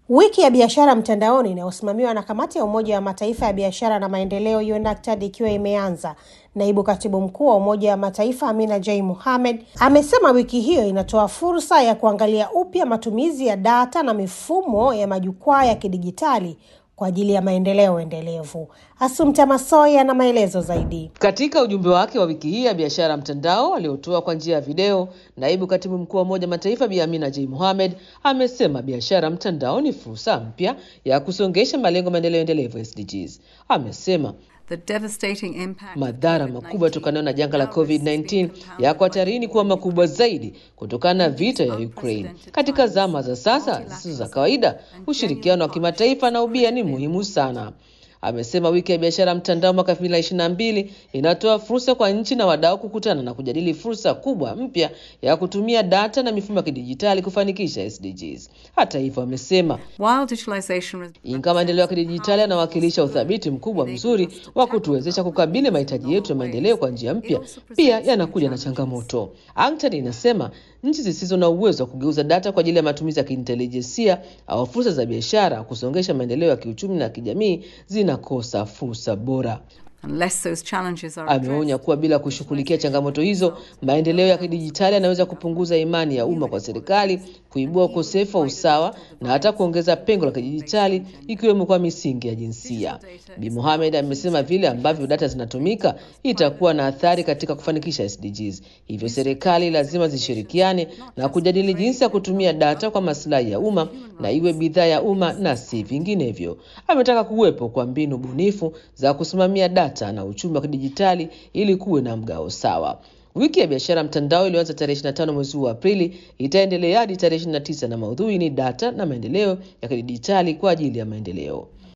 Wiki ya biashara mtandaoni inayosimamiwa na Kamati ya Umoja wa Mataifa ya Biashara na Maendeleo UNACTAD ikiwa imeanza, Naibu Katibu Mkuu wa Umoja wa Mataifa Amina J. Mohamed amesema wiki hiyo inatoa fursa ya kuangalia upya matumizi ya data na mifumo ya majukwaa ya kidijitali kwa ajili ya maendeleo endelevu. Assumpta Massoi na maelezo zaidi. Katika ujumbe wake wa wiki hii ya biashara mtandao aliotoa kwa njia ya video, Naibu Katibu Mkuu wa Umoja wa Mataifa Bi Amina J. Mohamed amesema biashara mtandao ni fursa mpya ya kusongesha malengo maendeleo endelevu SDGs. Amesema madhara makubwa kutokana na janga la COVID-19 yako hatarini kuwa makubwa zaidi kutokana na vita ya Ukraine. Katika zama za sasa zisizo za kawaida, ushirikiano wa kimataifa na ubia ni muhimu sana. Amesema wiki ya biashara mtandao mwaka 2022 inatoa fursa kwa nchi na wadau kukutana na kujadili fursa kubwa mpya ya kutumia data na mifumo ya kidijitali kufanikisha SDGs. Hata hivyo, amesema ingawa maendeleo ya kidijitali yanawakilisha uthabiti mkubwa mzuri wa kutuwezesha kukabili mahitaji yetu ya maendeleo kwa njia mpya, pia yanakuja na changamoto. UNACTAD inasema nchi zisizo na uwezo wa kugeuza data kwa ajili ya matumizi ya kiintelijensia au fursa za biashara kusongesha maendeleo ya kiuchumi na kijamii zinakosa fursa bora. Ameonya kuwa bila kushughulikia changamoto hizo, maendeleo ya kidijitali yanaweza kupunguza imani ya umma kwa serikali, kuibua ukosefu wa usawa na hata kuongeza pengo la kidijitali ikiwemo kwa misingi ya jinsia. Bi Mohamed amesema vile ambavyo data zinatumika itakuwa na athari katika kufanikisha SDGs. Hivyo serikali lazima zishirikiane na kujadili jinsi ya kutumia data kwa maslahi ya umma na iwe bidhaa ya umma na si vinginevyo. Ametaka kuwepo kwa mbinu bunifu za kusimamia data na uchumi wa kidijitali ili kuwe na mgao sawa. Wiki ya biashara mtandao ilianza tarehe 25 mwezi wa Aprili, itaendelea hadi tarehe 29 na maudhui ni data na maendeleo ya kidijitali kwa ajili ya maendeleo.